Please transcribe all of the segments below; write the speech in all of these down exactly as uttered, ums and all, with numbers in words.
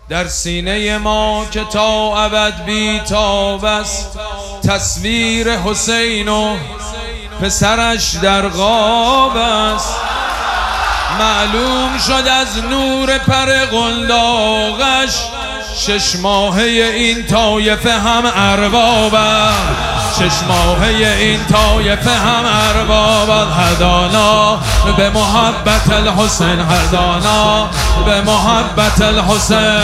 در سینه ما که تا ابد بی تاب است تصویر حسین و پسرش در غاب است. معلوم شد از نور پر قنداقش شش ماهه این طایفه هم ارباب است. شش ماهه این طایفه هم ارباب است. هدانا به محبت الحسین، هدانا به محبت الحسین.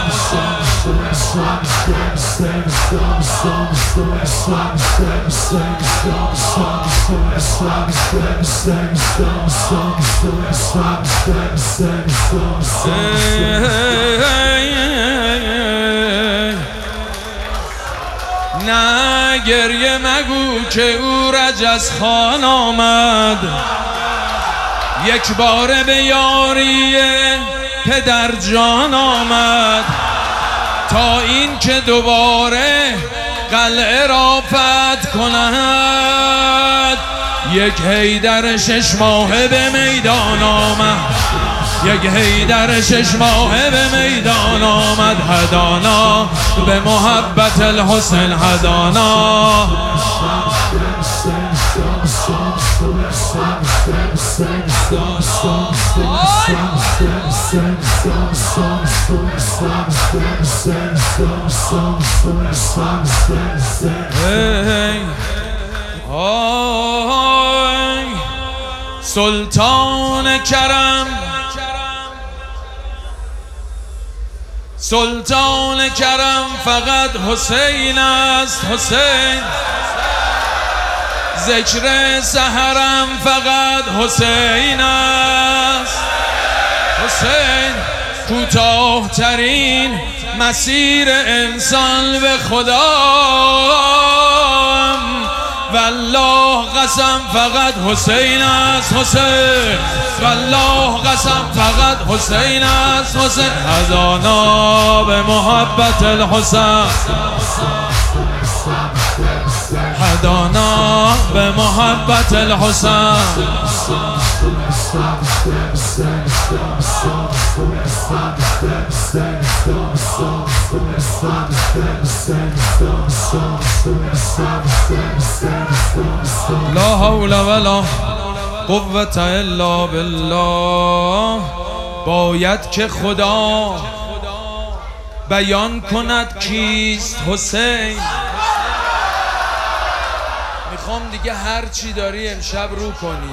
نه گریه مگو که او رجز خان آمد، یک بار به یاری پدر جان آمد، تا این که دوباره قلعه را فتح کند. یک حیدر شش ماهه به میدان آمد، یک حیدر شش ماهه به میدان آمد. هدانا به محبت الحسین، هدانا سلطان کرم، سلطان کرم فقط حسین است. حسین ذکر سحرم فقط حسین است. حسین کوتاه ترین مسیر انسان به خدا، والله قسم فقط حسین است. حسین والله قسم فقط حسین است. حسین هدانا به محبت الحسین، هدانا به محبت الحسین. لا حول ولا قوة الا بالله. باید که خدا بیان کند کیست حسین. میخوام دیگه هر چی داری امشب رو کنی.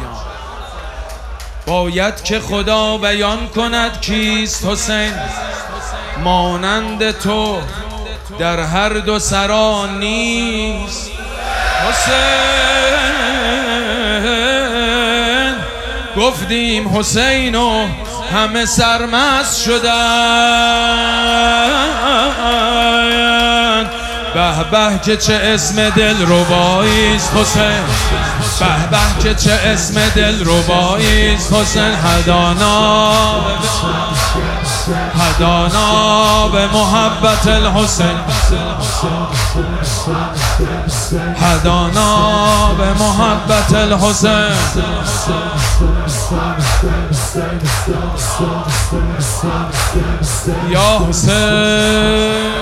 باید که خدا بیان کند کیست حسین. مانند تو در هر دو سرا نیست حسین. گفتیم حسین و همه سرمست شدن. به به که چه اسم دل ربایی است حسین. به به که چه اسم دل ربایی است حسین. هدانا هدانا به محبت الحسین، هدانا به محبت الحسین. یا حسین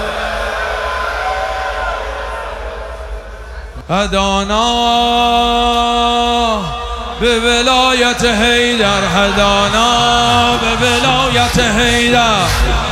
هدانا به ولایت حیدر، هدانا به ولایت حیدر.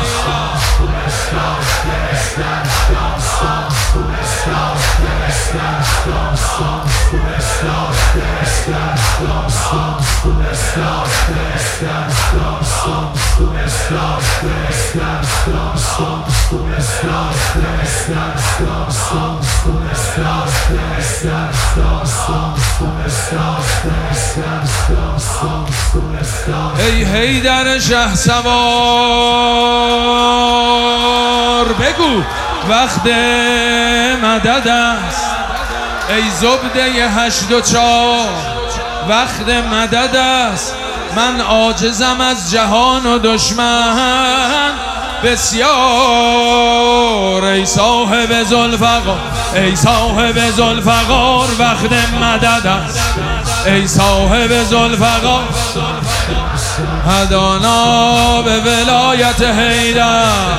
ای حیدر شهسوار بگو وقت مدد است. ای زبده هشت و چار وقت مدد است. من عاجزم از جهان و دشمن بسیار. ای صاحب ذوالفقار، ای صاحب ذوالفقار وقت مدد است. ای صاحب ذوالفقار هدانا به ولایت حیدر.